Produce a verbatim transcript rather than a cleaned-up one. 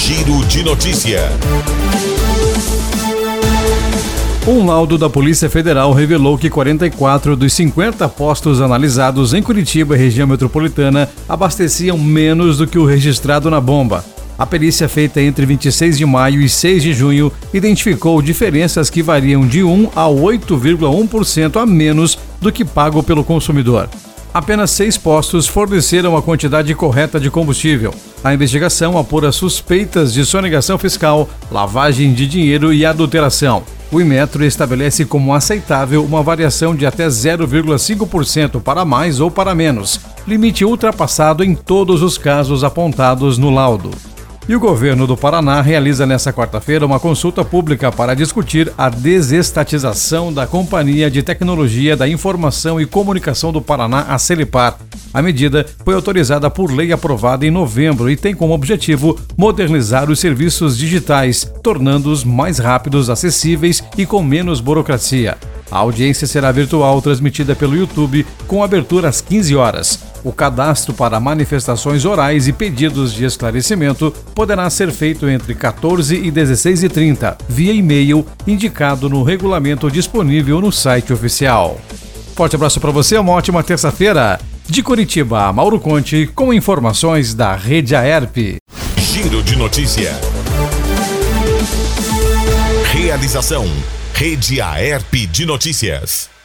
Giro de Notícia. Um laudo da Polícia Federal revelou que quarenta e quatro dos cinquenta postos analisados em Curitiba e região metropolitana abasteciam menos do que o registrado na bomba. A perícia feita entre vinte e seis de maio e seis de junho identificou diferenças que variam de um a oito vírgula um por cento a menos do que pago pelo consumidor. Apenas seis postos forneceram a quantidade correta de combustível. A investigação apura suspeitas de sonegação fiscal, lavagem de dinheiro e adulteração. O Inmetro estabelece como aceitável uma variação de até zero vírgula cinco por cento para mais ou para menos, limite ultrapassado em todos os casos apontados no laudo. E o governo do Paraná realiza nesta quarta-feira uma consulta pública para discutir a desestatização da Companhia de Tecnologia da Informação e Comunicação do Paraná, a Celepar. A medida foi autorizada por lei aprovada em novembro e tem como objetivo modernizar os serviços digitais, tornando-os mais rápidos, acessíveis e com menos burocracia. A audiência será virtual, transmitida pelo YouTube, com abertura às quinze horas. O cadastro para manifestações orais e pedidos de esclarecimento poderá ser feito entre quatorze e dezesseis e trinta, via e-mail, indicado no regulamento disponível no site oficial. Forte abraço para você, uma ótima terça-feira. De Curitiba, Mauro Conte, com informações da Rede Aerp. Giro de Notícia. Realização: Rede Aerp de Notícias.